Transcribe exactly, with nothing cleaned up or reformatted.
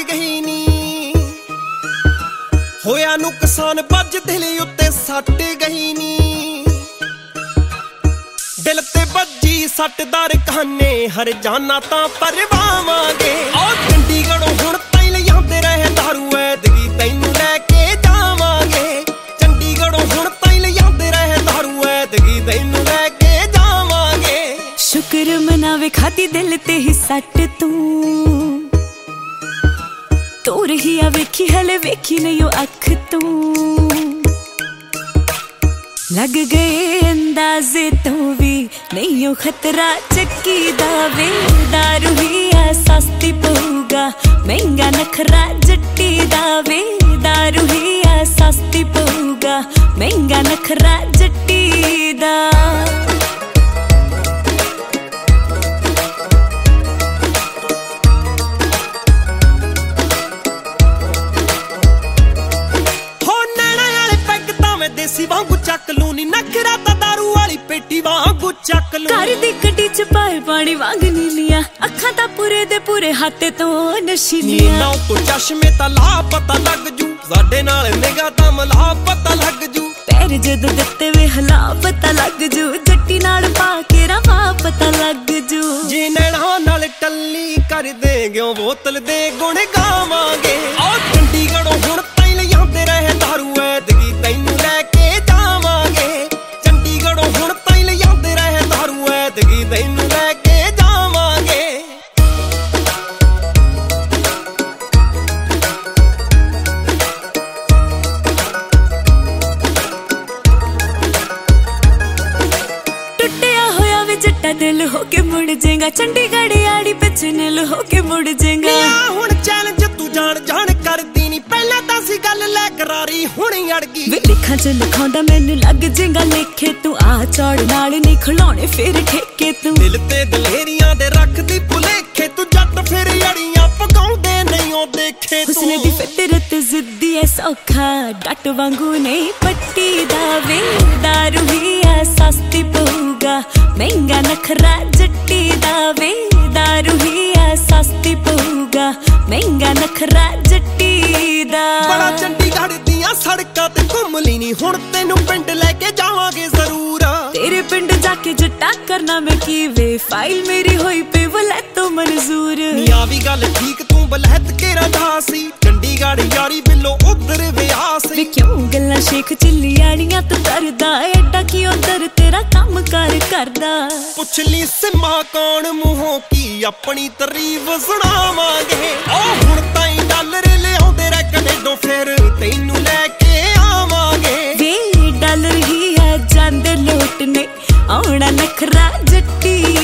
ਗਈ ਨੀ ਹੋਇਆ ਨੁਕਸਾਨ ਵੱਜ ਦਿਲ ਉੱਤੇ ਸੱਟ ਗਈ ਨੀ ਦਿਲ ਤੇ ਵੱਜੀ ਸੱਟਦਾਰ ਕਹਾਨੇ ਹਰ ਜਾਨਾ ਤਾਂ ਪਰਵਾਵਾਂਗੇ ਓ ਚੰਡੀਗੜ੍ਹੋਂ ਹੁਣ ਤਾਈਂ ਲਿਆਉਂਦੇ ਰਹੇ ਦਾਰੂ ਐਤਕੀ ਤੈਨੂੰ ਲੈ ਕੇ ਜਾਵਾਂਗੇ ਚੰਡੀਗੜ੍ਹੋਂ ਹੁਣ ਤਾਈਂ ਲਿਆਉਂਦੇ ਰਹੇ ਦਾਰੂ ਐਤਕੀ ਤੈਨੂੰ ਲੈ ਕੇ ਜਾਵਾਂਗੇ ਸ਼ੁਕਰ ਮਨਾਵੇ ਖਾਦੀ ਦਿਲ ਤੇ ਹੀ ਸੱਟ ਤੂੰ ਤੋਰ ਹੀ ਆ ਵੇਖੀ ਹਲੇ ਵੇਖੀ ਨਹੀਂ ਉਹ ਅੱਖ ਤੂੰ ਲੱਗ ਗਏ ਅੰਦਾਜ਼ੇ ਤੋਂ ਵੀ ਨਹੀਂ ਉਹ ਖਤਰਾ ਚੱਕੀ ਦਾ ਵੇ ਦਾਰੂ ਹੀ ਆ ਸਸਤੀ ਪਊਗਾ ਮਹਿੰਗਾ ਨਖਰਾ ਜੱਟੀ ਦਾ ਵੇ ਦਾਰੂ ਹੀ ਆ ਸਸਤੀ ਪਊਗਾ ਮਹਿੰਗਾ ਨਖਰਾ ਜੱਟੀ ਦਾ ਦੇਸੀ ਵਾਂਗੂ ਚੱਕ ਲੂ ਨੀ ਨਖਰਾ ਤਾਂ ਦਾਰੂ ਵਾਲੀ ਪੇਟੀ ਵਾਂਗੂ ਚੱਕ ਲੂ ਘਰ ਦੀ ਗੱਡੀ ਚ ਪਾਏ ਪਾਣੀ ਵਾਂਗ ਨੀਲੀਆਂ ਅੱਖਾਂ ਤਾਂ ਪੂਰੇ ਦੇ ਪੂਰੇ ਹੱਥ ਤੋਂ ਨਸ਼ੀਲੀਆਂ ਨੀ ਨਾ ਤੂੰ ਚਸ਼ਮੇ ਤਾਂ ਲਾ ਪਤਾ ਲੱਗ ਜੂ ਸਾਡੇ ਨਾਲ ਨਿਗਾਹ ਤਾਂ ਮਲਾ ਪਤਾ ਲੱਗ ਜੂ ਪੈਰ ਜਦ ਦਿੱਤੇ ਵੇ ਹਲਾ ਪਤਾ ਲੱਗ ਜੂ ਜੱਟੀ ਨਾਲ ਪਾ ਕੇ ਰਵਾ ਪਤਾ ਲੱਗ ਜੂ ਜੀ ਨੈਣਾ ਨਾਲ ਟੱਲੀ ਕਰ ਦੇ ਗਿਓ ਬੋਤਲ ਦੇ ਗੁਣ ਗਾਵਾਂਗੇ ਓ ਚੰਡੀਗੜ੍ਹੋਂ ਹੁਣ ਤਾਈਂ ਲਿਆਉਂਦੇ ਰਹੇ ਦਾਰੂ ਐਤਕੀ ਤੈਨੂੰ ਲੈ ਕੇ ਜਾਵਾਂਗੇ ਚੰਡੀਗੜ੍ਹੋਂ ਹੁਣ ਤਾਈਂ ਲਿਆਉਂਦੇ ਰਹੇ ਦਾਰੂ ਐਤਕੀ ਤੈਨੂੰ ਲੈ ਕੇ ਜਾਵਾਂਗੇ ਟੁੱਟਿਆ ਹੋਇਆ ਵੀ ਜੱਟਾ ਦਿਲ ਹੋ ਕੇ ਮੁੜ ਜਾਏਗਾ ਚੰਡੀਗੜ੍ਹ ਆੜੀ ਪਿੱਛੇ ਨਿਲ ਹੋ ਕੇ ਮੁੜ ਜਾਏਗਾ ਹੁਣ ਚੈਲੰਜ ਤੂੰ ਜਾਣ ਜਾਣ ਕਰਦੀ ਨੀ ਪਹਿਲਾਂ ਤਾਂ ਸੀ ਗੱਲ ਲੈ ਕਰਾਰੀ ਹੁਣੀ ਅੜ ਗਈ ਵੇ ਲਿਖਾਂ ਚ ਲਿਖਾਉਂਦਾ ਮੈਨੂੰ ਲੱਗ ਜੇਗਾ ਲੇਖੇ ਤੂੰ ਆ ਚੌੜ ਨਾਲ ਨਹੀਂ ਖਿਲਾਉਣੇ ਫਿਰ ਠੇਕੇ ਤੂੰ ਦਿਲ ਤੇ ਦਲੇਰੀਆਂ ਦੇ ਰੱਖਦੀ ਭੁਲੇਖੇ ਤੂੰ ਜੱਟ ਫਿਰ ਅੜੀਆਂ ਪਕਾਉਂਦੇ ਨਹੀਂ ਉਹ ਦੇਖੇ ਤੂੰ ਹੁਸਨ ਦੀ ਫਿਤਰਤ ਜ਼ਿੱਦੀ ਐ ਸੌਖਾ ਡੱਟ ਵਾਂਗੂ ਨਹੀਂ ਪੱਟੀ ਦਾ ਵੇ ਦਾਰੂ ਹੀ ਆ ਸਸਤੀ ਪਊਗਾ ਮਹਿੰਗਾ ਨਖਰਾ ਜੱਟੀ ਦਾ ਵੇ ਦਾਰੂ ਹੀ ਆ ਸਸਤੀ ਪਊਗਾ ਮਹਿੰਗਾ ਨਖਰਾ ਜੱਟੀ ਦਾ ਬੜਾ ਚੰਡੀਗੜ੍ਹ ਦੀਆਂ ਸੜਕਾਂ ਤੇ ਘੁੰਮ ਲਈ ਨੀ ਹੁਣ ਤੈਨੂੰ ਪਿੰਡ ਲੈ ਕੇ ਜਾਵਾਂਗੇ ਜ਼ਰੂਰ ਤੇਰੇ ਪਿੰਡ ਜਾ ਕੇ ਜੱਟਾ ਕਰਨਾ ਮੈਂ ਕੀ ਵੇ ਫਾਈਲ ਮੇਰੀ ਹੋਈ ਪਈ ਵਲੈ ਤੋਂ ਮਨਜ਼ੂਰ ਨੀ ਆ ਵੀ ਗੱਲ ਠੀਕ ਤੂੰ ਬਲਹਿਤ ਕੇ ਰਦਾ ਸੀ ਚੰਡੀਗੜ੍ਹ ਯਾਰੀ ਬਿੱਲੋ ਉਧਰ ਵਿਆਹ ਸੀ ਵੇ ਕਿਉਂ ਗੱਲਾਂ ਸ਼ੇਖ ਚਿੱਲੀ ਆੜੀਆਂ ਤੂੰ ਕਰਦਾ ਐਡਾ ਕੀ ਉਧਰ ਤੇਰਾ ਕੰਮ ਕਾਰ ਕਰਦਾ ਪੁੱਛ ਲਈ ਸਿਮਾ ਕੌਣ ਮੂੰਹੋਂ ਕੀ ਆਪਣੀ ਤਾਰੀਫ ਸੁਣਾਵਾਂਗੇ ਓ ਹੁਣ ਤਾਈਂ ਡਾਲਰ ਲਿਆਉਂਦੇ ਰਹਿ ਕਨੇਡੋਂ ਫਿਰ ਤੈਨੂੰ ਲੈ ਕੇ ਆਵਾਂਗੇ ਵੇ ਡਾਲਰ ਹੀ ਆ ਜਾਂਦੇ ਲੋਟ ਨੇ ਆਉਣਾ ਨਖਰਾ ਜੱਟੀ